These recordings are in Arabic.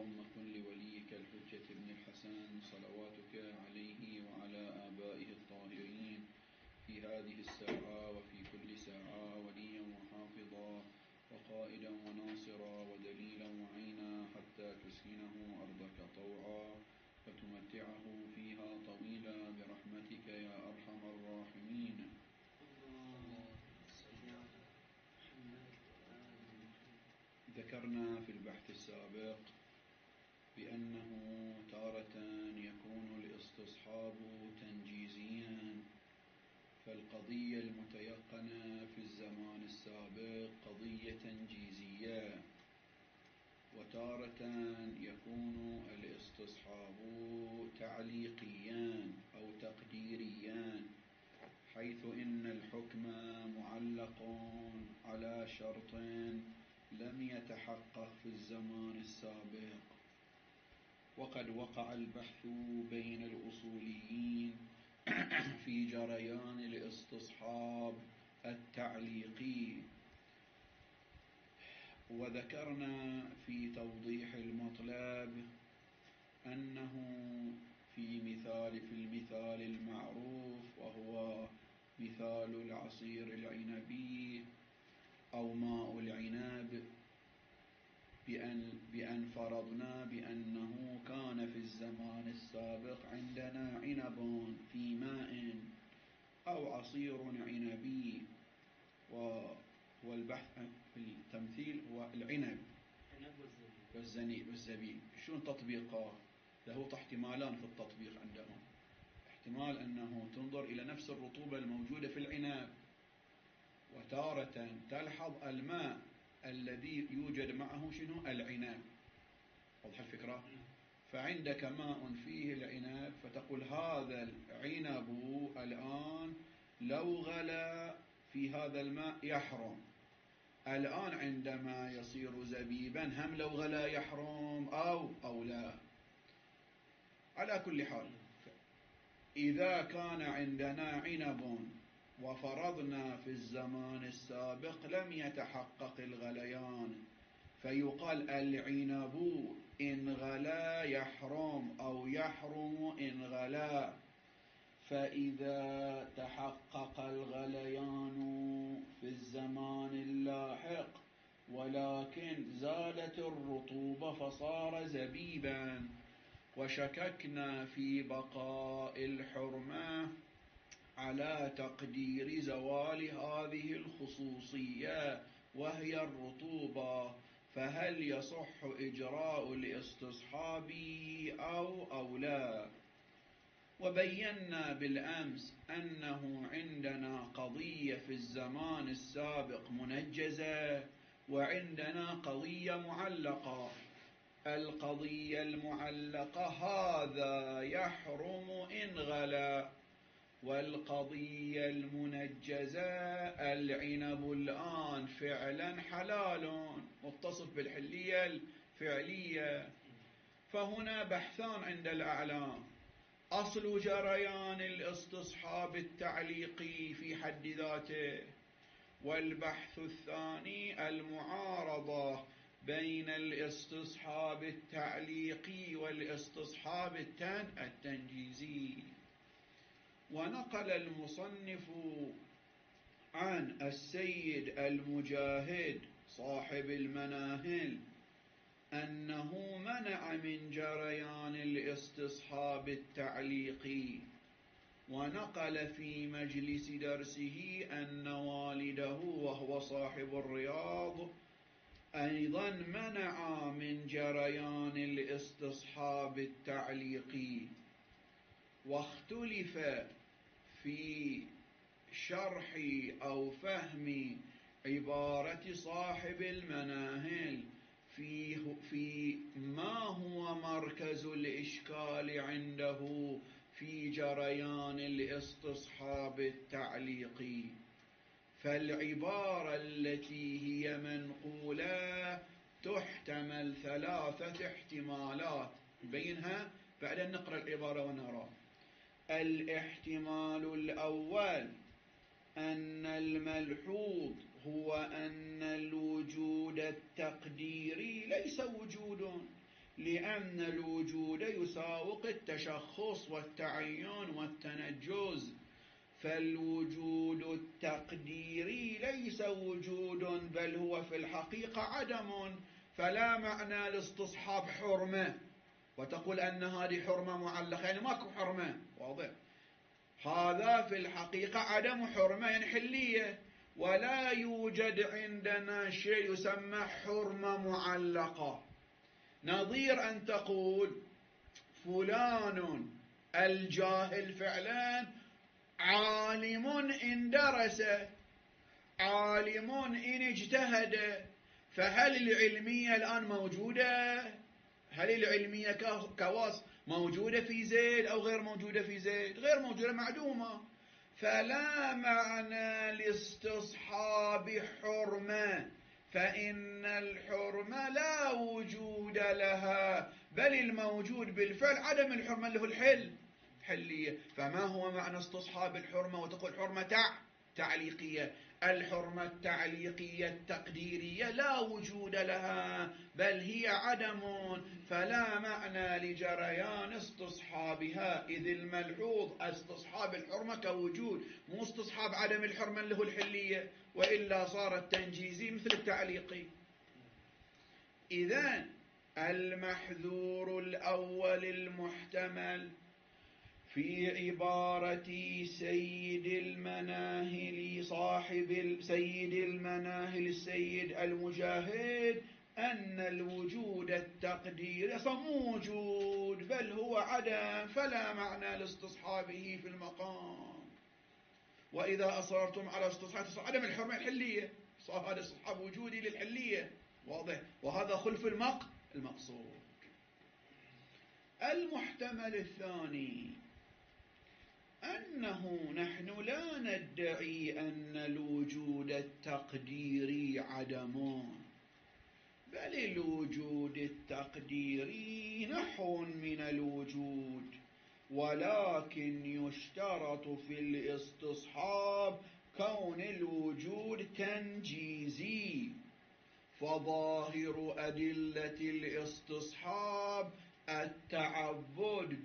اللهم كن لوليك الحجة ابن الحسن صلواتك عليه وعلى آبائه الطاهرين في هذه الساعة وفي كل ساعة وليا وحافظا وقائدا وناصرا ودليلا وعينا حتى تسكنه أرضك طوعا وتمتعه فيها طويلا برحمتك يا أرحم الراحمين. ذكرنا في البحث السابق بأنه تارة يكون الاستصحاب تنجيزيا، فالقضية المتيقنة في الزمان السابق قضية تنجيزية، وتارة يكون الاستصحاب تعليقيا أو تقديريا، حيث إن الحكم معلق على شرط لم يتحقق في الزمان السابق. وقد وقع البحث بين الأصوليين في جريان الاستصحاب التعليقي، وذكرنا في توضيح المطلب أنه في المثال المعروف وهو مثال العصير العنبي أو ماء العنب، بأن فرضنا بأنه كان في الزمان السابق عندنا عنب في ماء أو عصير عنبي، والبحث في التمثيل هو العنب والزبيب. شون تطبيقه؟ له احتمالان في التطبيق عندهم. احتمال أنه تنظر إلى نفس الرطوبة الموجودة في العنب، وتارة تلحظ الماء الذي يوجد معه شنو؟ العنب. واضح الفكرة؟ فعندك ماء فيه العنب، فتقول هذا العنب الآن لو غلى في هذا الماء يحرم. الآن عندما يصير زبيبا هم لو غلى يحرم أو لا. على كل حال، إذا كان عندنا عنب وفرضنا في الزمان السابق لم يتحقق الغليان، فيقال العنب إن غلا يحرم أو يحرم إن غلا. فإذا تحقق الغليان في الزمان اللاحق ولكن زادت الرطوبة فصار زبيبا، وشككنا في بقاء الحرمة على تقدير زوال هذه الخصوصية وهي الرطوبة، فهل يصح إجراء الاستصحاب أو لا؟ وبينا بالأمس أنه عندنا قضية في الزمان السابق منجزة وعندنا قضية معلقة. القضية المعلقة هذا يحرم إن غلا، والقضية المنجزة العنب الآن فعلا حلال متصف بالحلية الفعلية. فهنا بحثان عند الأعلام: أصل جريان الاستصحاب التعليقي في حد ذاته، والبحث الثاني المعارضة بين الاستصحاب التعليقي والاستصحاب التنجيزي. ونقل المصنف عن السيد المجاهد صاحب المناهل أنه منع من جريان الاستصحاب التعليقي، ونقل في مجلس درسه أن والده وهو صاحب الرياض أيضا منع من جريان الاستصحاب التعليقي. واختلف في شرح أو فهم عبارة صاحب المناهل في ما هو مركز الإشكال عنده في جريان الاستصحاب التعليقي. فالعبارة التي هي منقولة تحتمل 3 احتمالات، بينها بعد أن نقرأ العبارة ونرى. الاحتمال الأول أن الملحوظ هو أن الوجود التقديري ليس وجود، لأن الوجود يساوق التشخص والتعين والتنجز، فالوجود التقديري ليس وجود بل هو في الحقيقة عدم، فلا معنى لاستصحاب حرمة وتقول أن هذه حرمة معلقة، يعني ماكو حرمة، واضح؟ هذا في الحقيقة عدم حرمة، يعني حلية، ولا يوجد عندنا شيء يسمى حرمة معلقة. نظير أن تقول فلان الجاهل فعلا عالم إن درس، عالم إن اجتهد، فهل العلمية الآن موجودة؟ هل العلمية كوصف موجودة في زيد أو غير موجودة في زيد؟ غير موجودة، معدومة، فلا معنى لاستصحاب حرمة، فإن الحرمة لا وجود لها، بل الموجود بالفعل عدم الحرمة اللي هو حلية. فما هو معنى استصحاب الحرمة وتقول حرمة تعليقية؟ الحرمة التعليقية التقديرية لا وجود لها، بل هي عدم، فلا معنى لجريان استصحابها، إذ الملحوظ استصحاب الحرمة كوجود، مو استصحاب عدم الحرمة اللي هو الحلية، وإلا صار التنجيزي مثل التعليقي. إذن المحذور الأول المحتمل في عبارة سيد المناهل صاحب سيد المناهل السيد المجاهد أن الوجود التقديري موجود بل هو عدم، فلا معنى لاستصحابه في المقام. وإذا أصررتم على استصحاب عدم الحرمة الحلية، صار هذا استصحاب وجودي للحلية، واضح؟ وهذا خلف المقصود. المحتمل الثاني أنه نحن لا ندعي أن الوجود التقديري عدم، بل الوجود التقديري نحو من الوجود، ولكن يشترط في الاستصحاب كون الوجود تنجيزي، فظاهر أدلة الاستصحاب التعبد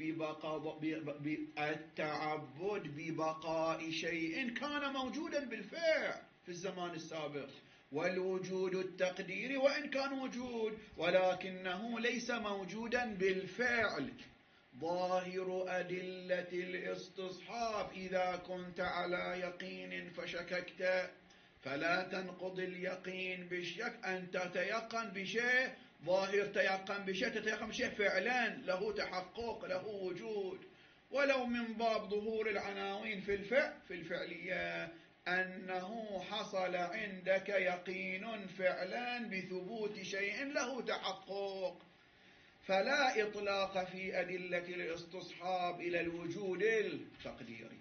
ببقاء شيء كان موجودا بالفعل في الزمان السابق، والوجود التقديري وإن كان وجود ولكنه ليس موجودا بالفعل. ظاهر أدلة الاستصحاب إذا كنت على يقين فشككت فلا تنقض اليقين بالشك، أن تتيقن بشيء، ظاهر تيقن بشيء، تتيقن بشيء فعلا له تحقق له وجود، ولو من باب ظهور العناوين في الفعلية أنه حصل عندك يقين فعلا بثبوت شيء له تحقق، فلا إطلاق في أدلة الاستصحاب إلى الوجود التقديري.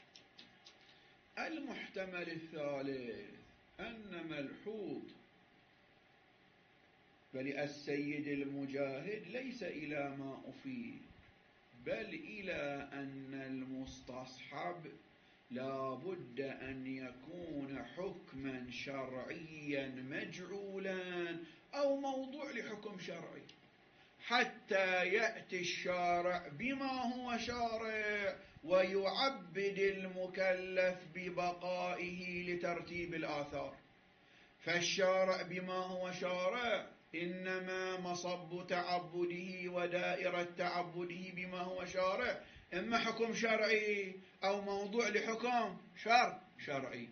المحتمل الثالث أن ملحوظ بل السيد المجاهد ليس إلى ما أفيد، بل إلى أن المستصحب لا بد أن يكون حكما شرعيا مجعولا أو موضوع لحكم شرعي، حتى يأتي الشارع بما هو شارع ويعبد المكلف ببقائه لترتيب الآثار. فالشارع بما هو شارع إنما مصب تعبده ودائرة تعبده بما هو شارع إما حكم شرعي أو موضوع لحكم شرعي.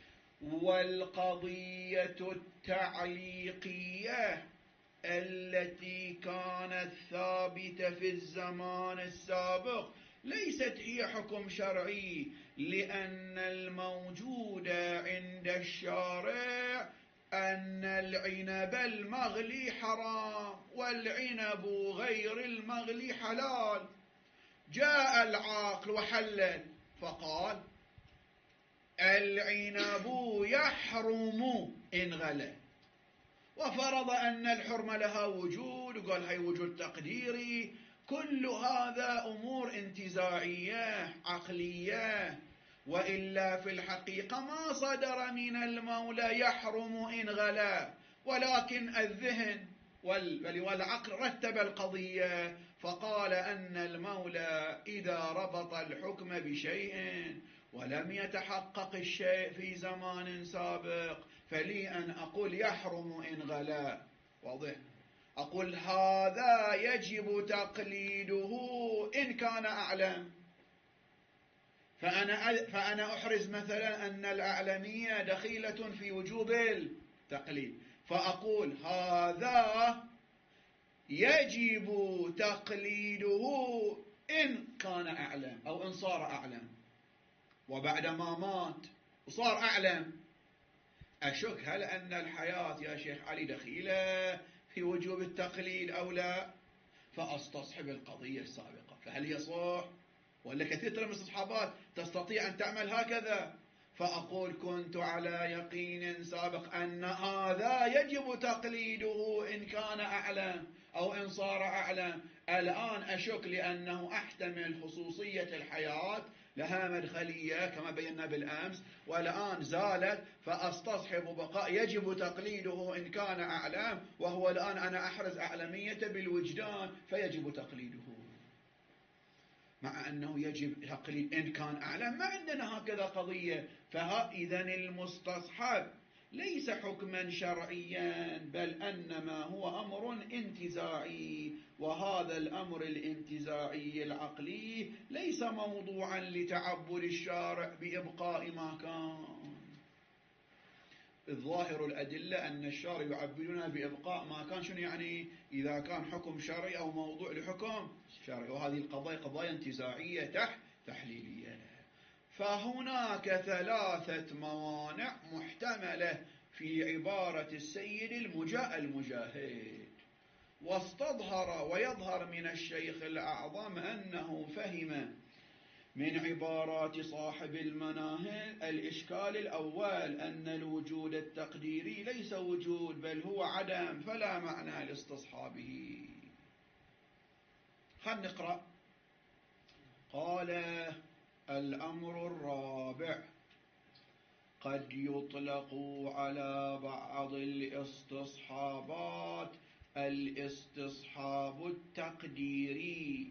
والقضية التعليقية التي كانت ثابتة في الزمان السابق ليست هي حكم شرعي، لأن الموجود عند الشارع أن العنب المغلي حرام والعنب غير المغلي حلال. جاء العاقل وحلل فقال العنب يحرم إن غلى، وفرض أن الحرمة لها وجود وقال هاي وجود تقديري. كل هذا أمور انتزاعية عقلية، وإلا في الحقيقة ما صدر من المولى يحرم إن غلا، ولكن الذهن والعقل رتب القضية فقال أن المولى إذا ربط الحكم بشيء ولم يتحقق الشيء في زمان سابق فلي أن أقول يحرم إن غلا. واضح؟ أقول هذا يجب تقليده إن كان أعلم، فأنا أحرز مثلا أن الأعلمية دخيلة في وجوب التقليد، فأقول هذا يجب تقليده إن كان أعلم أو إن صار أعلم. وبعدما مات وصار أعلم أشك هل أن الحياة يا شيخ علي دخيلة في وجوب التقليد أو لا، فأستصحب القضية السابقة. فهل هي صح؟ ولا كثير من الاستصحابات تستطيع أن تعمل هكذا، فأقول كنت على يقين سابق أن هذا يجب تقليده إن كان أعلم أو إن صار أعلم. الآن أشك لأنه أحتمل خصوصية الحياة لها مدخلية كما بينا بالأمس، والآن زالت، فأستصحب بقاء يجب تقليده إن كان أعلم، وهو الآن أنا أحرز أعلمية بالوجدان فيجب تقليده، مع أنه يجب تقليد إن كان أعلم. ما عندنا هكذا قضية. إذن المستصحب ليس حكما شرعيا بل أنما هو أمر انتزاعي، وهذا الأمر الانتزاعي العقلي ليس موضوعا لتعبد الشارع بإبقاء ما كان. الظاهر الأدلة أن الشارع يعبدنا بإبقاء ما كان. شنو يعني؟ إذا كان حكم شرعي أو موضوع لحكم شرعي، وهذه القضايا قضايا انتزاعية تحليلية. فهناك 3 موانع محتملة في عبارة السيد المجاهد. واستظهر ويظهر من الشيخ الأعظم أنه فهم من عبارات صاحب المناهل الإشكال الأول أن الوجود التقديري ليس وجود بل هو عدم، فلا معنى لاستصحابه. خلينا نقرأ. قال الأمر الرابع قد يطلق على بعض الاستصحابات الاستصحاب التقديري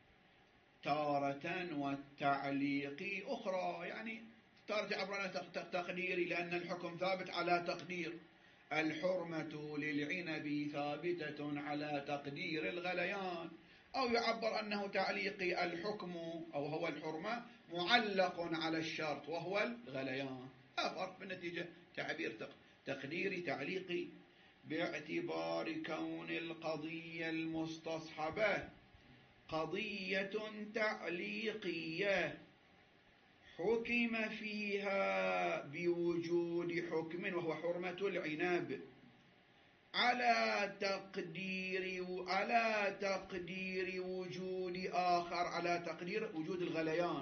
تارة والتعليقي أخرى. يعني تارة عبر عن تقديري لأن الحكم ثابت على تقدير. الحرمة للعنب ثابتة على تقدير الغليان. أو يعبر أنه تعليقي، الحكم أو هو الحرمة معلق على الشرط وهو الغليان. لا فرق بالنتيجة، تعبير تقديري تعليقي. باعتبار كون القضية المستصحبة قضية تعليقية حكم فيها بوجود حكم وهو حرمة العنب على تقدير وجود آخر، على تقدير وجود الغليان،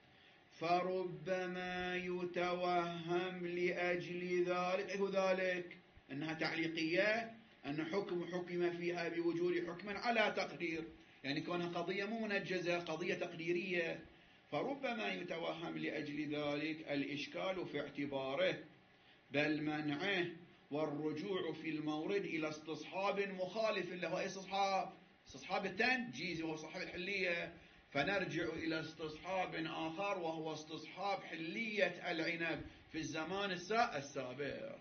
فربما يتوهم لأجل ذلك أنها تعليقية، أن حكم فيها بوجود حكم على تقدير، يعني كونها قضية مو منجزة، قضية تقديرية. فربما يتوهم لأجل ذلك الإشكال في اعتباره بل منعه والرجوع في المورد إلى استصحاب مخالف له. استصحاب التنجيز وهو استصحاب الحلية، فنرجع إلى استصحاب آخر وهو استصحاب حلية العنب في الزمان السابق.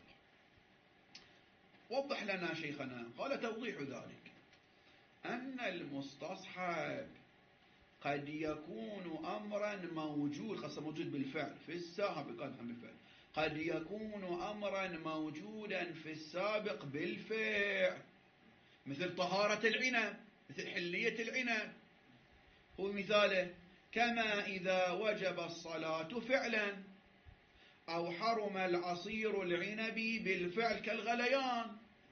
وضح لنا شيخنا. قال توضيح ذلك أن المستصحب قد يكون أمرا موجود، خاصة موجود بالفعل في السابق، قد يكون أمرا موجودا في السابق بالفعل، مثل طهارة العنب، مثل حلية العنب. هو مثاله كما إذا وجب الصلاة فعلا أو حرم العصير العنبي بالفعل كالغليان،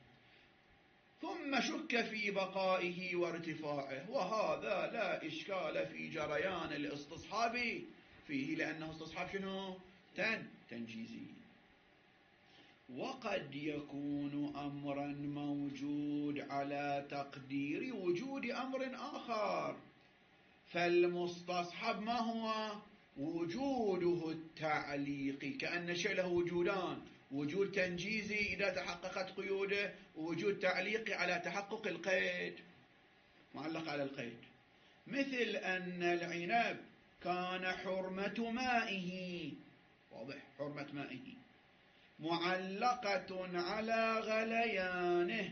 ثم شك في بقائه وارتفاعه، وهذا لا إشكال في جريان الاستصحاب فيه لأنه استصحاب شنو؟ تنجيزي. وقد يكون أمرا موجود على تقدير وجود أمر آخر، فالمستصحب ما هو؟ وجوده التعليقي، كأن الشيء له وجودان، وجود تنجيزي إذا تحققت قيوده، ووجود تعليقي على تحقق القيد، معلق على القيد. مثل أن العنب كان حرمة مائه، واضح، حرمة مائه معلقة على غليانه،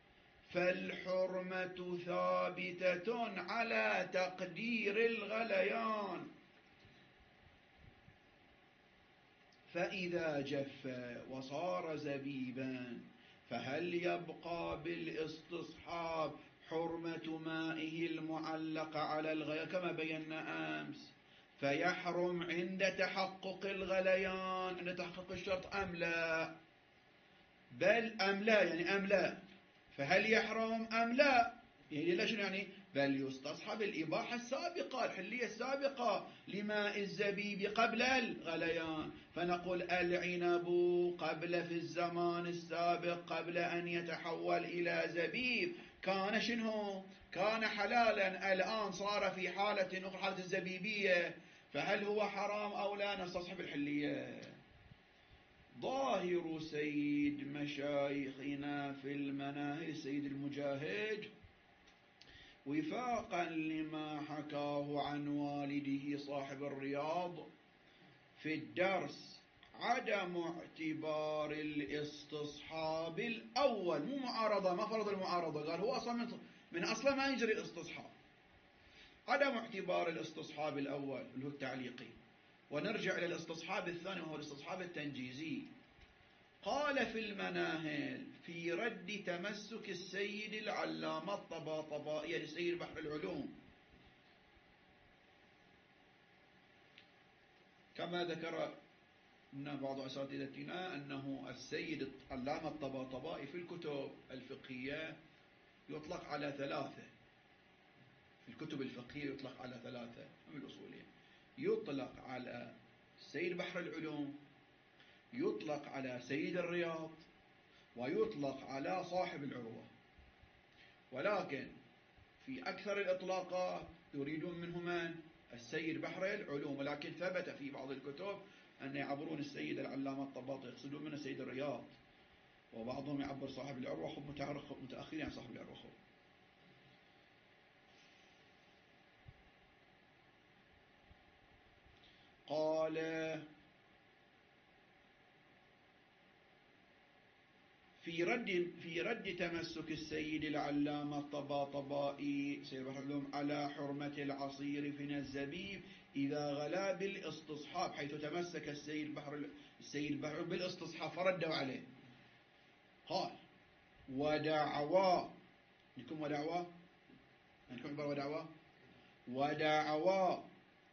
فالحرمة ثابتة على تقدير الغليان، فإذا جف وصار زبيبا فهل يبقى بالاستصحاب حرمة مائه المعلقة على الغليان كما بينا أمس، فيحرم عند تحقق الغليان، عند تحقق الشرط أم لا؟ بل أم لا يعني أم لا، فهل يحرم أم لا؟ يعني لا، شنو يعني؟ بل يستصحب الإباحة السابقة، الحلية السابقة لماء الزبيب قبل الغليان، فنقول العنب قبل في الزمان السابق قبل أن يتحول إلى زبيب كان شنو؟ كان حلالا، الآن صار في حالة أخرى، حالة الزبيبية، فهل هو حرام أو لا؟ نستصحب الحلية. ظاهر سيد مشايخنا في المناهل السيد المجاهد وفاقا لما حكاه عن والده صاحب الرياض في الدرس عدم اعتبار الاستصحاب الأول، مو معارضة، ما فرض المعارضة، قال هو أصلا من أصلا ما يجري الاستصحاب، عدم اعتبار الاستصحاب الأول اللي هو التعليقي، ونرجع إلى الاستصحاب الثاني وهو الاستصحاب التنجيزي. قال في المناهل في رد تمسك السيد العلامة الطباطبائي لسيد بحر العلوم، كما ذكر بعض أساتذتنا أنه السيد العلامة الطباطبائي في الكتب الفقهية يطلق على ثلاثة، في الكتب الفقهية يطلق على ثلاثة من الأصولية، يطلق على سيد بحر العلوم، يطلق على سيد الرياض، ويطلق على صاحب العروة، ولكن في أكثر الإطلاقات يريدون منه من؟ السيد بحر العلوم، ولكن ثبت في بعض الكتب أن يعبرون السيد العلامة الطباطي يقصدون من السيد الرياض، وبعضهم يعبر صاحب العروة، متأخرين عن صاحب العروة. قال في رد تمسك السيد العلامة الطباطبائي سيد بحر العلوم على حرمة العصير من الزبيب إذا غلا بالاستصحاب، حيث تمسك السيد بحر بالاستصحاب فردوا عليه، قال ودعوى، لكم ودعوى، عندكم عبارة ودعوى، ودعوى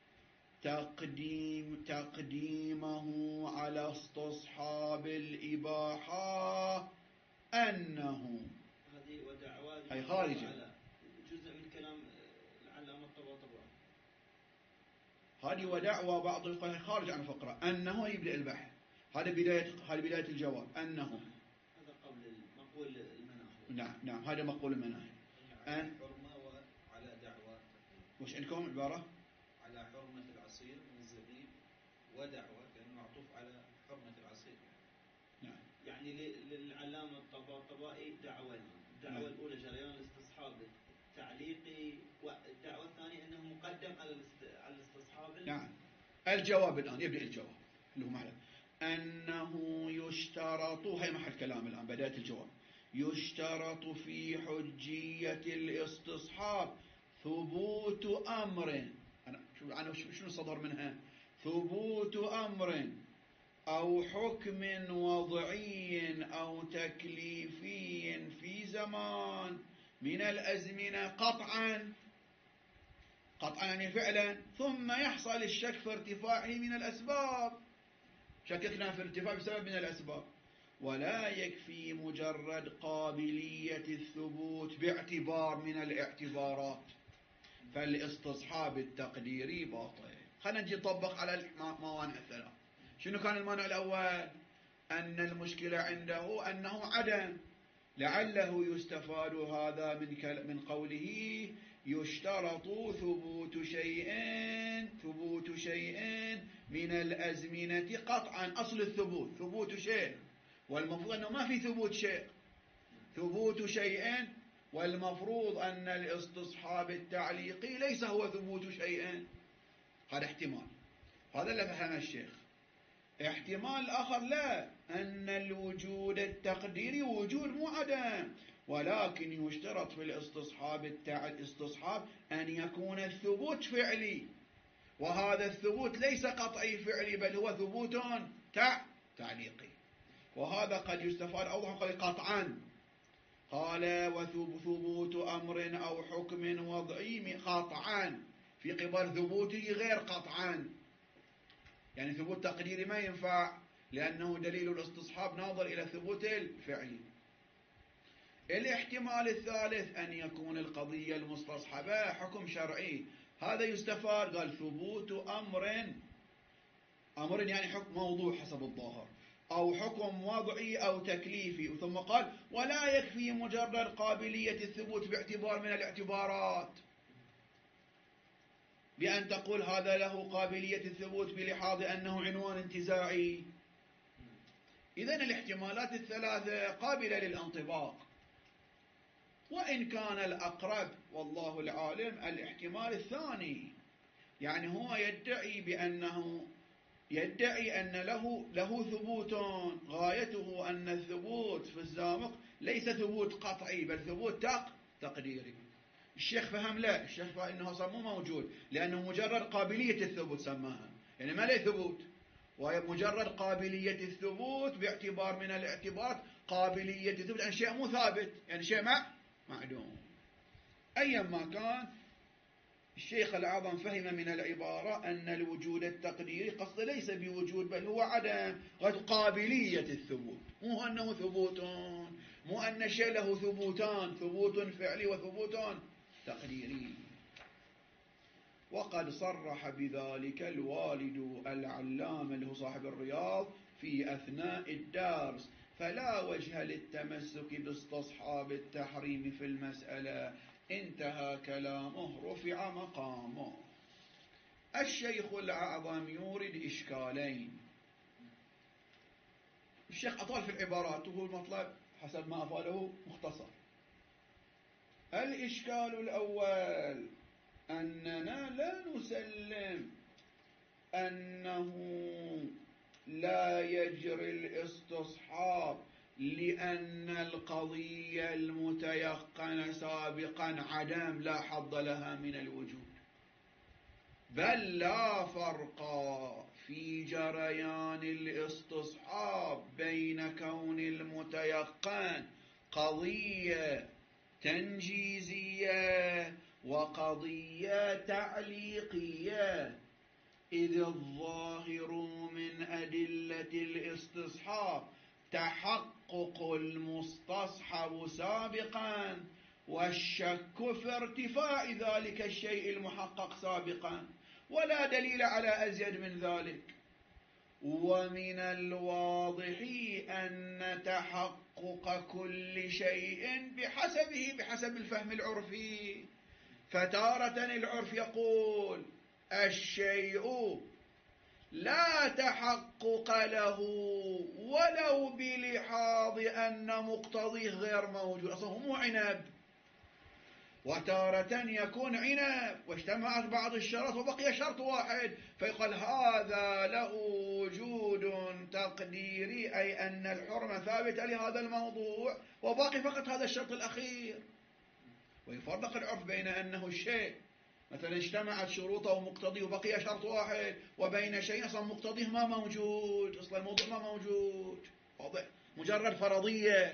تقديمه على استصحاب الإباحة أنه، هذه ودعوى هي خارجة، جزء من كلام العلامة الطباطبائي، هذه ودعوى بعض يقول خارج عن فقرة، أنه يبدأ البحث، هذا بداية الجواب، أنه، هذا قول مقول المناهل. نعم هذا مقول المناهل. على حرمة وعلى دعوى، وش عندكم عبارة؟ على حرمة العصير من الزبيب ودعوى، كان معطوف على حرمة العصير. نعم. يعني للعلامة الطباطبائي دعوة، الدعوة الأولى جريان الاستصحاب التعليقي، والدعوة الثانية أنه مقدم على الاستصحاب. نعم. الجواب الآن يبدأ الجواب اللي هو محل أنه يشترط، هي محل كلام الآن بداية الجواب، يشترط في حجية الاستصحاب ثبوت أمر، أنا شنو صدر منها؟ ثبوت أمر أو حكم وضعي أو تكليفي في زمان من الأزمنة قطعا يعني فعلا، ثم يحصل الشك في ارتفاعه من الأسباب، شككنا في ارتفاع بسبب من الأسباب، ولا يكفي مجرد قابلية الثبوت باعتبار من الاعتبارات، فالاستصحاب التقديري باطل. خلينا نجي نطبق على الموانع الثلاث. شنو كان المانع الأول؟ أن المشكلة عنده أنه عدم، لعله يستفاد هذا من قوله يشترط ثبوت شيء من الأزمنة قطعا، أصل الثبوت ثبوت شيء والمفروض أنه ما في ثبوت شيء، ثبوت شيء، والمفروض أن الاستصحاب التعليقي ليس هو ثبوت شيء. هذا احتمال، هذا اللي فهم الشيخ. احتمال آخر لا، أن الوجود التقديري وجود مو عدم، ولكن يشترط في الاستصحاب أن يكون الثبوت فعلي، وهذا الثبوت ليس قطعي فعلي بل هو ثبوت تعليقي. وهذا قد يستفاد أوضح قطعا. قال وثبوت أمر أو حكم وضعي قطعا في قبل ثبوته غير قطعا، يعني ثبوت تقديري ما ينفع لأنه دليل الاستصحاب ناظر إلى الثبوت الفعلي. الاحتمال الثالث أن يكون القضية المستصحبة حكم شرعي، هذا يستفاد. قال ثبوت أمر يعني حكم موضوع حسب الظاهر، أو حكم وضعي أو تكليفي. ثم قال ولا يكفي مجرد قابلية الثبوت باعتبار من الاعتبارات، بأن تقول هذا له قابلية الثبوت بلحاظ أنه عنوان انتزاعي. إذن الاحتمالات الثلاثة قابلة للانطباق، وإن كان الأقرب والله العالم الاحتمال الثاني، يعني هو يدعي أن له ثبوت، غايته أن الثبوت في الزامق ليس ثبوت قطعي بل ثبوت تقديري. الشيخ فهم لا، الشيخ فهم إنه أصلا مو موجود، لأنه مجرد قابلية الثبوت سماها، يعني ما له ثبوت، وهي مجرد قابلية الثبوت باعتبار من الاعتبارات قابلية الثبوت أن شيء مو ثابت، يعني شيء معدوم. أيا ما كان، الشيخ الأعظم فهم من العبارة أن الوجود التقديري قصد ليس بوجود بل هو عدم قابلية الثبوت، مو أنه ثبوت، مو أن شيء له ثبوتان، ثبوت فعلي وثبوت تقديري. وقد صرح بذلك الوالد العلامة اللي هو صاحب الرياض في أثناء الدرس، فلا وجه للتمسك باستصحاب التحريم في المسألة. انتهى كلامه، رفع مقامه. الشيخ الأعظم يورد إشكالين. الشيخ أطال في العبارات وهو المطلب حسب ما أفاده مختصر. الإشكال الأول أننا لا نسلم أنه لا يجري الاستصحاب لأن القضية المتيقنة سابقا عدم لا حظ لها من الوجود، بل لا فرق في جريان الاستصحاب بين كون المتيقن قضية تنجيزية وقضية تعليقية، إذ الظاهر من أدلة الاستصحاب تحقق المستصحب سابقا، والشك في ارتفاع ذلك الشيء المحقق سابقا، ولا دليل على أزيد من ذلك. ومن الواضح أن تحقق كل شيء بحسب الفهم العرفي. فتارة العرف يقول الشيء لا تحقق له ولو بلحاظ أن مقتضيه غير موجود، أصلا هو مو عنب. وتارة يكون عنب واجتمعت بعض الشرط وبقي شرط واحد، فيقال هذا له وجود تقديري، أي أن الحرمة ثابتة لهذا الموضوع وباقي فقط هذا الشرط الأخير. ويفرق العرف بين أنه الشيء مثلا اجتمعت شروطه ومقتضيه وبقي شرط واحد، وبين شيء أصلا مقتضيه ما موجود، أصلا الموضوع ما موجود، واضح، مجرد فرضية.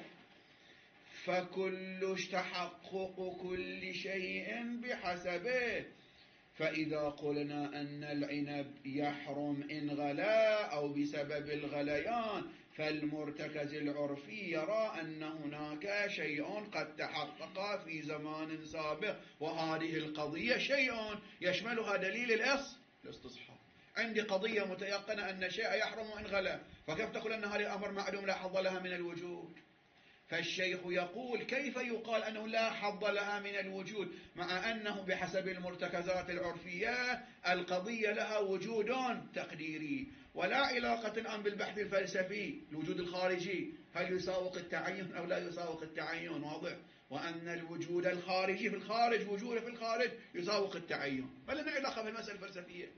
فكل تحقق كل شيء بحسبه. فإذا قلنا أن العنب يحرم إن غلا أو بسبب الغليان، فالمرتكز العرفي يرى أن هناك شيء قد تحقق في زمان سابق، وهذه القضية شيء يشملها دليل الاستصحاب. عندي قضية متيقنة أن شيء يحرم إن غلا، فكيف تقول أن هذا الأمر معدوم لا حظ لها من الوجود؟ فالشيخ يقول كيف يقال أنه لا حظ لها من الوجود مع أنه بحسب المرتكزات العرفية القضية لها وجود تقديري، ولا علاقة الآن بالبحث الفلسفي الوجود الخارجي، هل يساوق التعين أو لا يساوق التعين؟ واضح. وأن الوجود الخارجي في الخارج وجوده في الخارج يساوق التعين. ما لنا علاقة بالمسألة الفلسفية.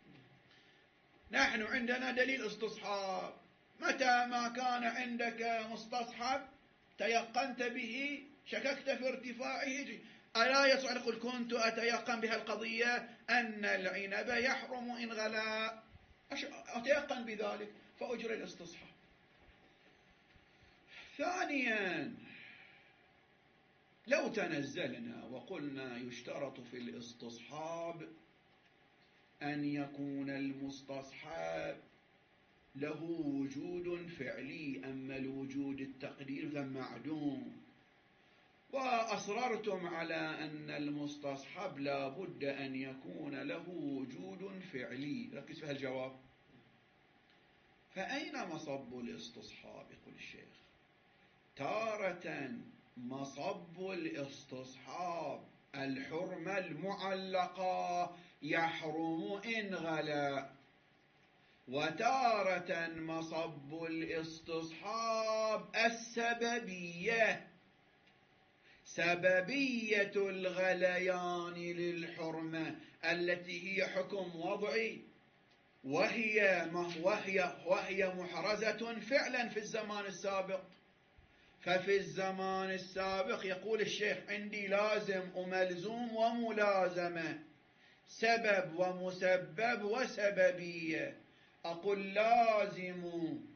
نحن عندنا دليل استصحاب. متى ما كان عندك مستصحب تيقنت به، شككت في ارتفاعه، ألا يصح نقول كنت أتيقن بها القضية أن العنب يحرم إن غلا، أتيقن بذلك فأجري الاستصحاب. ثانيا، لو تنزلنا وقلنا يشترط في الاستصحاب أن يكون المستصحب له وجود فعلي، أما الوجود التقديري فمعدوم، وأصررتم على أن المستصحب لا بد أن يكون له وجود فعلي، ركز في الجواب. فأين مصب الاستصحاب؟ يقول الشيخ تارة مصب الاستصحاب الحرمة المعلقة يحرم إن غلا، وتارة مصب الاستصحاب السببية، سببية الغليان للحرمة التي هي حكم وضعي، وهي محرزة فعلا في الزمان السابق. ففي الزمان السابق يقول الشيخ عندي لازم وملزوم وملازمة، سبب ومسبب وسببية. أقول لازم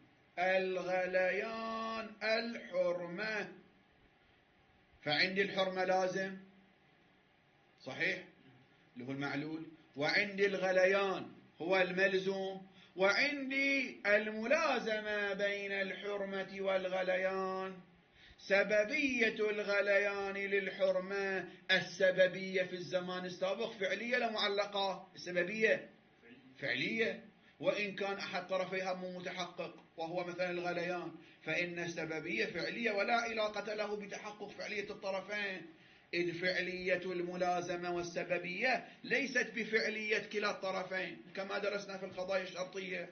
الغليان الحرمة، فعندي الحرمة لازم صحيح اللي هو المعلول، وعندي الغليان هو الملزوم، وعندي الملازمة بين الحرمة والغليان، سببية الغليان للحرمة السببية في الزمان السابق فعلية لا معلقة؟ السببية فعلية، وإن كان أحد طرفيها مو متحقق وهو مثلا الغليان، فإن السببية فعلية ولا علاقة له بتحقق فعلية الطرفين، إذ فعلية الملازمة والسببية ليست بفعلية كلا الطرفين كما درسنا في القضايا الشرطية.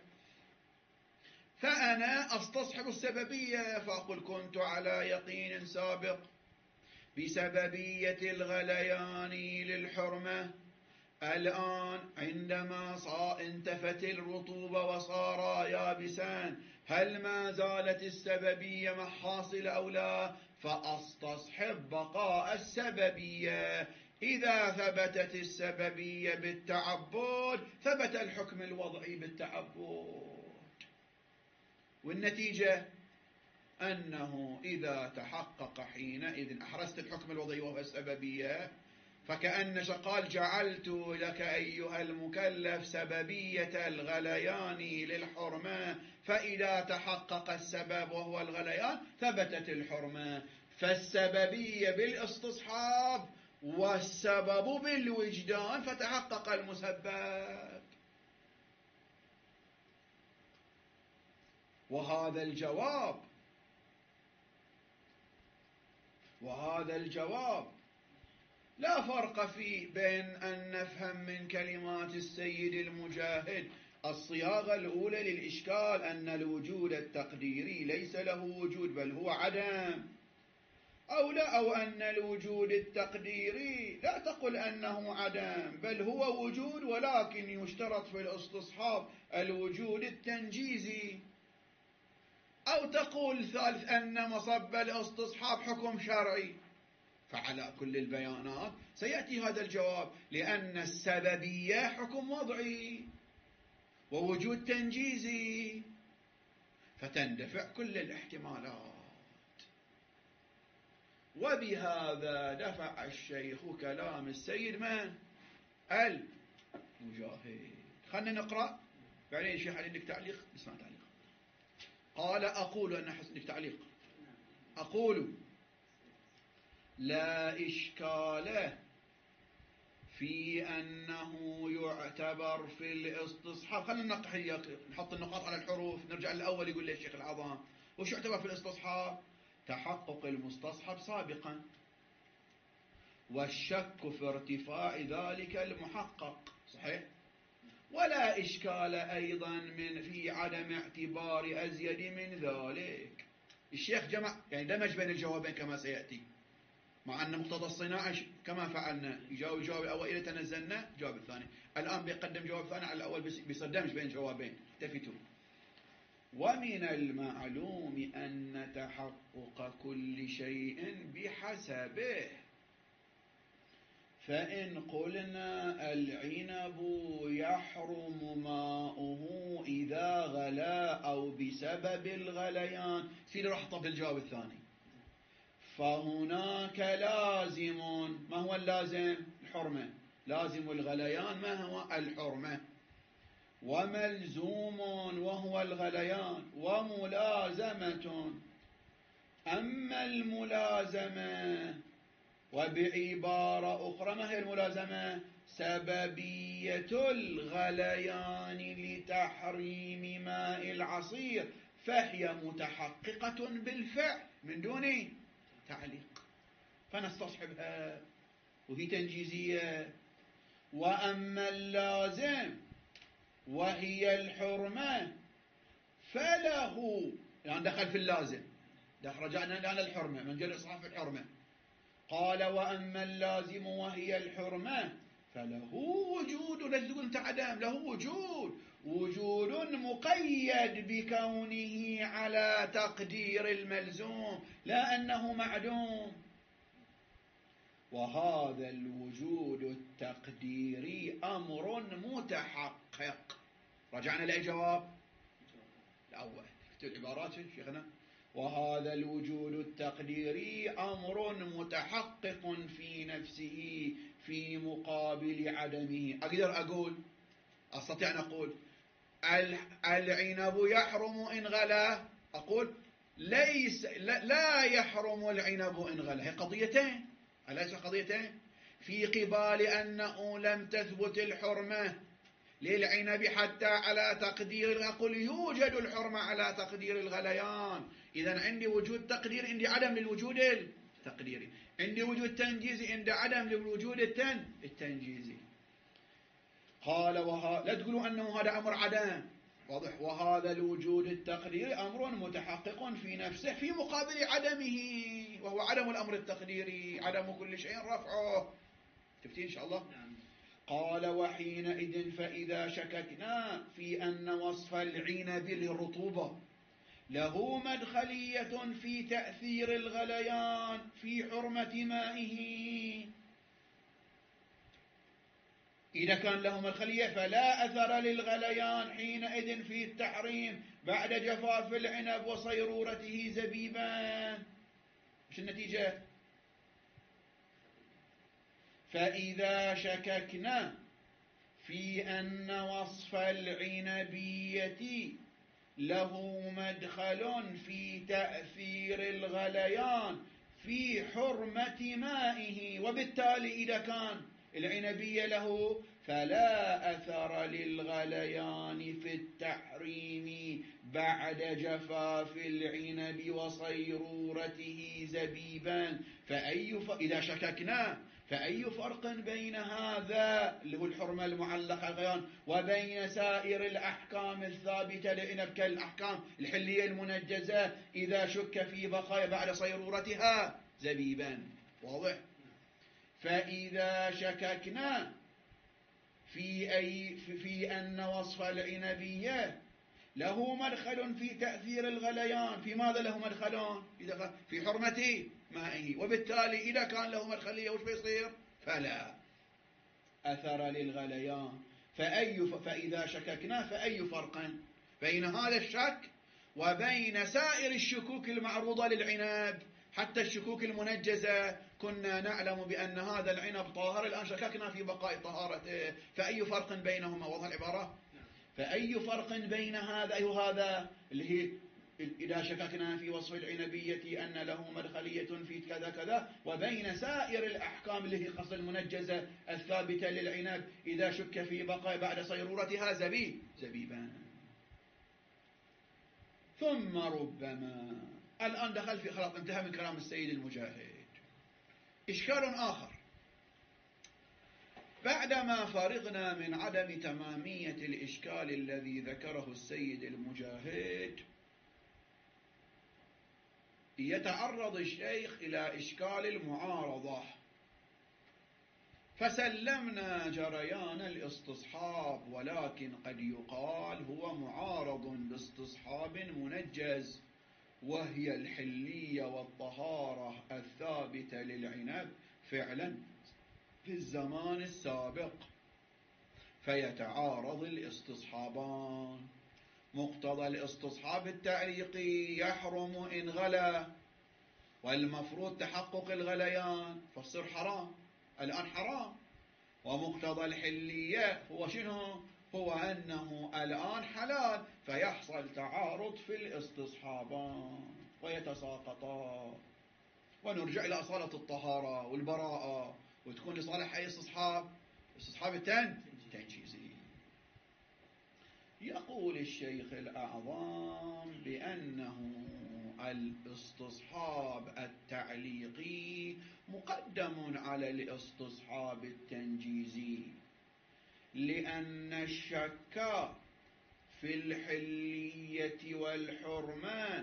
فأنا أستصحب السببية فأقول كنت على يقين سابق بسببية الغليان للحرمة، الآن عندما انتفت الرطوبة وصار يابسان هل ما زالت السببية محاصلة أو لا؟ فأستصحب بقاء السببية. إذا ثبتت السببية بالتعبد ثبت الحكم الوضعي بالتعبد، والنتيجة أنه إذا تحقق حينئذ أحرزت الحكم الوضعي وهو السببية، فكأن قال جعلت لك أيها المكلف سببية الغليان للحرمة، فإذا تحقق السبب وهو الغليان ثبتت الحرمة. فالسببية بالاستصحاب والسبب بالوجدان فتحقق المسبب. وهذا الجواب لا فرق فيه بين أن نفهم من كلمات السيد المجاهد الصياغة الأولى للإشكال أن الوجود التقديري ليس له وجود بل هو عدم، أو أن الوجود التقديري لا تقل أنه عدم بل هو وجود، ولكن يشترط في الاستصحاب الوجود التنجيزي، أو تقول ثالث أن مصب الاستصحاب حكم شرعي. فعلى كل البيانات سيأتي هذا الجواب، لأن السببية حكم وضعي ووجود تنجيزي، فتندفع كل الاحتمالات. وبهذا دفع الشيخ كلام السيد من؟ المجاهد. خلنا نقرأ بعدين الشيخ عندك تعليق، اسمع تعليق. قال أقول أن حسنك تعليق، أقول لا إشكال في أنه يعتبر في الاستصحاب. خلينا نحط النقاط على الحروف، نرجع للأول. يقول لي الشيخ العظام وش يعتبر في الاستصحاب؟ تحقق المستصحب سابقا والشك في ارتفاع ذلك المحقق، صحيح؟ ولا إشكال أيضا في عدم اعتبار أزيد من ذلك. الشيخ جمع يعني دمج بين الجوابين كما سيأتي، مع أن مقتضى الصناعة كما فعلنا يجاوب الجواب الأول إذا تنزلنا الجواب الثاني، الآن بيقدم جواب ثاني على الأول بيصير دمج بين جوابين. التفتوا. ومن المعلوم أن تحقق كل شيء بحسبه، فإن قلنا العنب يحرم ماؤه إذا غلا أو بسبب الغليان، سيدي راح طب الجواب الثاني، فهناك لازم. ما هو اللازم؟ الحرمة. لازم الغليان ما هو؟ الحرمة. وملزوم وهو الغليان، وملازمة. أما الملازمة، وبعبارة أخرى ما هي الملازمة؟ سببية الغليان لتحريم ماء العصير، فهي متحققة بالفعل من دون تعليق، فنستصحبها وهي تنجيزية. وأما اللازم وهي الحرمة فله، يعني دخل في اللازم، رجعنا إلى الحرمة من جل إصحاف الحرمة. قال وأما اللازم وهي الحرمة فله وجود، لا تقول أنت عدم، له وجود مقيد بكونه على تقدير الملزوم لا أنه معدوم. وهذا الوجود التقديري أمر متحقق. رجعنا لأي جواب؟ الأول. شفتوا العبارات شيخنا؟ وهذا الوجود التقديري أمر متحقق في نفسه في مقابل عدمه. أقدر أقول، أستطيع أن أقول العنب يحرم إن غلا، أقول لا يحرم العنب إن غلا. هي قضيتين، أليس قضيتين؟ في قبال أنه لم تثبت الحرمة للعنب حتى على تقدير، أقول يوجد الحرمة على تقدير الغليان. إذن عندي وجود تقدير، عندي عدم للوجود التقديري، عندي وجود تنجيزي، عندي عدم للوجود التنجيزي. قال لا تقولوا أنه هذا أمر عدم، واضح. وهذا الوجود التقديري أمر متحقق في نفسه في مقابل عدمه، وهو عدم الأمر التقديري، عدم كل شيء رفعه. تفتين إن شاء الله؟ نعم. قال وحينئذ فإذا شككنا في أن وصف العنب للرطوبة له مدخلية في تأثير الغليان في حرمة مائه، إذا كان له مدخلية فلا أثر للغليان حينئذ في التحريم بعد جفاف العنب وصيرورته زبيبا. مش النتيجة؟ فإذا شككنا في أن وصف العنبية له مدخل في تأثير الغليان في حرمة مائه، وبالتالي إذا كان العنبية له فلا أثر للغليان في التحريم بعد جفاف العنب وصيرورته زبيبا. إذا شككنا فأي فرق بين هذا اللي هو الحرمة المعلقة غيان وبين سائر الأحكام الثابتة لعنب كالأحكام الحلية المنجزة إذا شك في بقايا بعد صيرورتها زبيبا؟ واضح. فإذا شككنا في أن وصف العنبية له مدخل في تأثير الغليان، في ماذا له مدخل؟ في حرمة مائه، وبالتالي إذا كان له مدخلية وش بيصير؟ فلا أثر للغليان. فإذا شككنا فأي فرق بين هذا الشك وبين سائر الشكوك المعروضة للعنب؟ حتى الشكوك المنجزة كنا نعلم بأن هذا العنب طاهر، الآن شككنا في بقاء طهارته، فأي فرق بينهما؟ واضح العبارة؟ فأي فرق بين هذا وهذا اللي هي إذا شككنا في وصف العنبية أن له مدخلية في كذا كذا، وبين سائر الأحكام اللي هي قصد المنجزة الثابتة للعنب إذا شك في بقاء بعد صيرورتها زبيبا. ثم ربما، الآن دخل في خلاص انتهى من كلام السيد المجاهد. إشكال آخر، بعدما فرغنا من عدم تمامية الإشكال الذي ذكره السيد المجاهد، يتعرض الشيخ إلى إشكال المعارضة، فسلمنا جريان الاستصحاب، ولكن قد يقال هو معارض باستصحاب منجز، وهي الحلية والطهارة الثابتة للعنب فعلا في الزمان السابق، فيتعارض الاستصحابان. مقتضى الاستصحاب التعليقي يحرم إن غلا، والمفروض تحقق الغليان فالصير حرام، الآن حرام. ومقتضى الحلية هو شنو؟ هو أنه الآن حلال، فيحصل تعارض في الاستصحابان ويتساقطان، ونرجع إلى أصالة الطهارة والبراءة، وتكون لصالح أي استصحاب؟ استصحاب التنجيزي. يقول الشيخ الأعظم بأنه الاستصحاب التعليقي مقدم على الاستصحاب التنجيزي، لأن الشك في الحلية والحرمة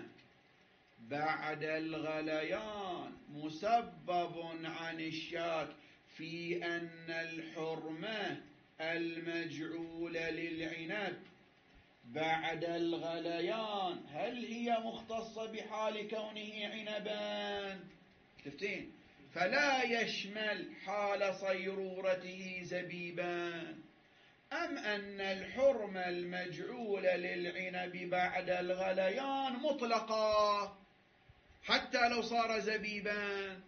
بعد الغليان مسبب عن الشك في أن الحرمة المجعولة للعنب بعد الغليان هل هي مختصة بحال كونه عنبا؟ شفتين؟ فلا يشمل حال صيرورته زبيبا، أم أن الحرمة المجعولة للعنب بعد الغليان مطلقة حتى لو صار زبيبا.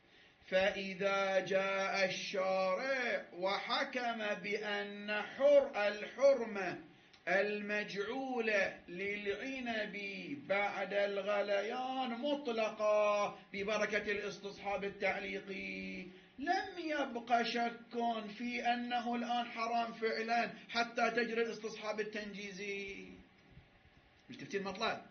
فإذا جاء الشارع وحكم بأن الحرمة المجعولة للعنب بعد الغليان مطلقة ببركة الاستصحاب التعليقي، لم يبق شك في أنه الآن حرام فعلا حتى تجري الاستصحاب التنجيزي. التفتيل المطلب،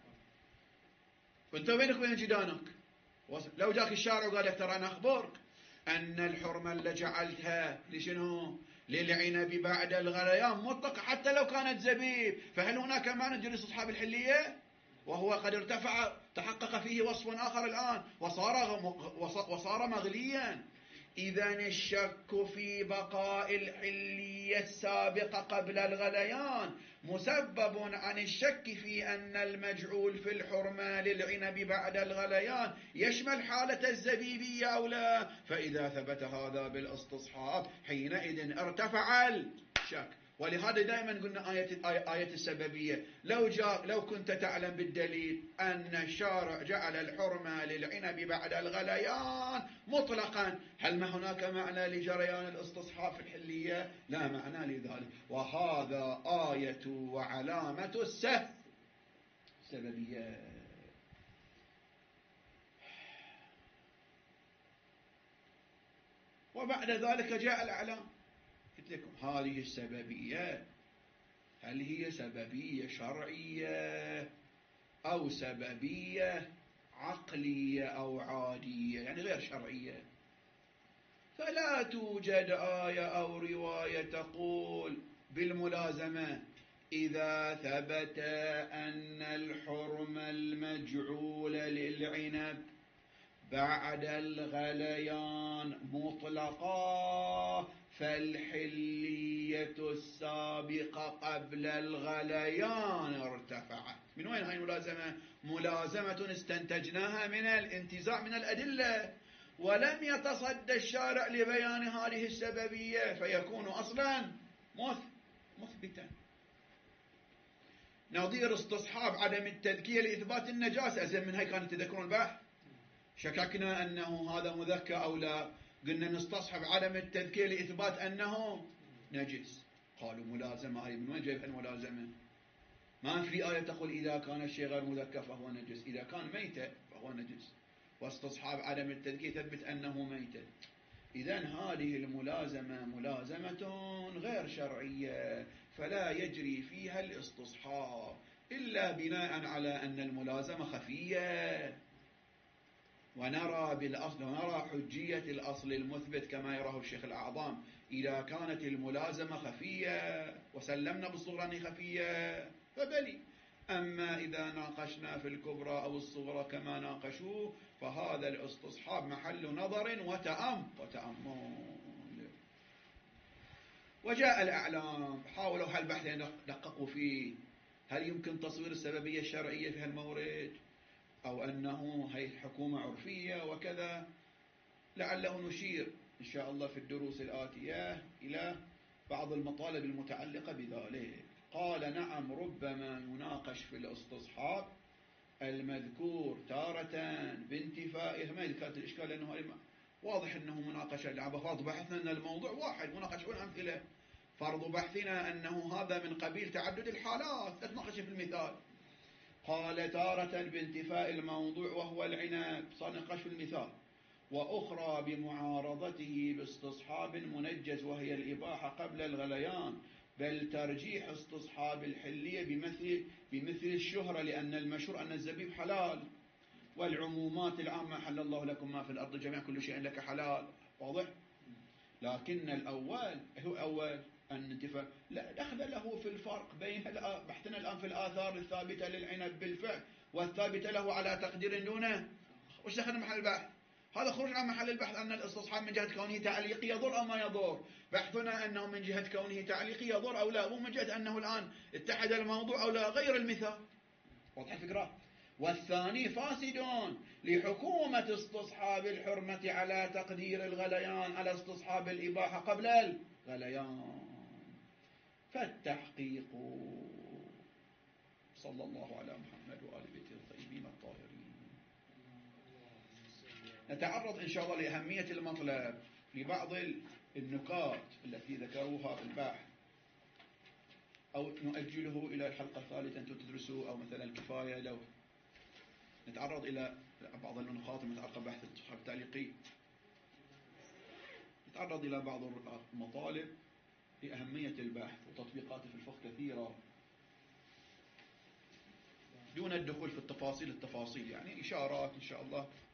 وانت بينك وبين جدانك، لو جاك الشارع وقال لك ترى أنا أخبرك أن الحرمة اللي جعلتها لشنو؟ للعنب بعد الغليان مطلقة حتى لو كانت زبيب، فهل هناك معنى تجري استصحاب الحلية؟ وهو قد ارتفع، تحقق فيه وصف آخر الآن وصار مغليا. إذن الشك في بقاء الحلية السابقة قبل الغليان مسبب عن الشك في أن المجعول في الحرمة للعنب بعد الغليان يشمل حالة الزبيبية أو لا. فإذا ثبت هذا بالاستصحاب حينئذ ارتفع الشك. ولهذا دائما قلنا آية السببية، لو كنت تعلم بالدليل أن الشارع جعل الحرمة للعنب بعد الغليان مطلقا، هل ما هناك معنى لجريان الاستصحاب في الحلية؟ لا معنى لذلك، وهذا آية وعلامة السببية. وبعد ذلك جاء الأعلام. قلت لكم هذه السببية هل هي سببية شرعية أو سببية عقلية أو عادية، يعني غير شرعية؟ فلا توجد آية أو رواية تقول بالملازمة إذا ثبت أن الحرمة المجعولة للعنب بعد الغليان مطلقة فالحلية السابقة قبل الغليان ارتفعت. من وين هاي الملازمة؟ ملازمة استنتجناها من الانتزاع من الأدلة، ولم يتصدى الشارع لبيان هذه السببية فيكون أصلا مثبتا. نظير استصحاب عدم التذكية لإثبات النجاسة، أزين من هاي كانت تذكرون البحث، شككنا أنه هذا مذكى أو لا، قلنا نستصحب عدم التذكير لإثبات أنه نجس. قالوا ملازمة، هاي من وين جايبها الملازمة؟ ما في آية تقول إذا كان الشيء غير مذكى فهو نجس، إذا كان ميتة فهو نجس، واستصحاب عدم التذكير ثبت أنه ميتة. إذن هذه الملازمة ملازمة غير شرعية، فلا يجري فيها الاستصحاب إلا بناء على أن الملازمة خفية، ونرى بالأصل ونرى حجية الأصل المثبت كما يراه الشيخ الأعظم إذا كانت الملازمة خفية وسلمنا بالصورة أنها خفية فبلي. أما إذا ناقشنا في الكبرى أو الصغرى كما ناقشوه فهذا الاستصحاب محل نظر وتأمل. وجاء الأعلام حاولوا هالبحث دققوا فيه، هل يمكن تصوير السببية الشرعية في هالمورد أو أنه هي الحكومة عرفية وكذا. لعله نشير إن شاء الله في الدروس الآتية إلى بعض المطالب المتعلقة بذلك. قال نعم، ربما يناقش في الاستصحاب المذكور تارة بانتفائه. ما كانت الإشكال لأنه واضح أنه مناقشة فرض بحثنا أن الموضوع واحد، مناقشة الأمثلة. فرض بحثنا أنه هذا من قبيل تعدد الحالات، لا تناقش في المثال. قال تارة بانتفاء الموضوع وهو العناد، صار نقاش في المثال. وأخرى بمعارضته باستصحاب منجز وهي الإباحة قبل الغليان، بل ترجيح استصحاب الحلية بمثل الشهرة، لأن المشهور أن الزبيب حلال، والعمومات العامة حل الله لكم ما في الأرض جميعا كل شيء لك حلال. واضح؟ لكن الأول هو أول الانتفاء لا دخل له في الفرق بين بحثنا الآن في الآثار الثابتة للعنب بالفعل والثابتة له على تقدير دونه. وش دخل محل البحث؟ هذا خروج عن محل البحث. أن الاستصحاب من جهة كونه تعليقي يضر أو ما يضر. بحثنا أنه من جهة كونه تعليقي يضر أو لا، مو من جهة أنه الآن اتحد الموضوع أو لا، غير المثال. واضح الفكرة؟ والثاني فاسد لحكومة استصحاب الحرمة على تقدير الغليان على استصحاب الإباحة قبل الغليان. فالتحقيق. صلى الله على محمد وآل بيته الطيبين الطاهرين. نتعرض إن شاء الله لأهمية المطلب لبعض النكات التي ذكروها في البحث، أو نؤجله إلى الحلقة الثالثة أنتم تدرسوا، أو مثلا الكفاية لو نتعرض إلى بعض النقاط المتعلقة ببحث الاستصحاب التعليقي. نتعرض إلى بعض المطالب لأهمية البحث وتطبيقاته في الفقه كثيرة، دون الدخول في التفاصيل يعني إشارات إن شاء الله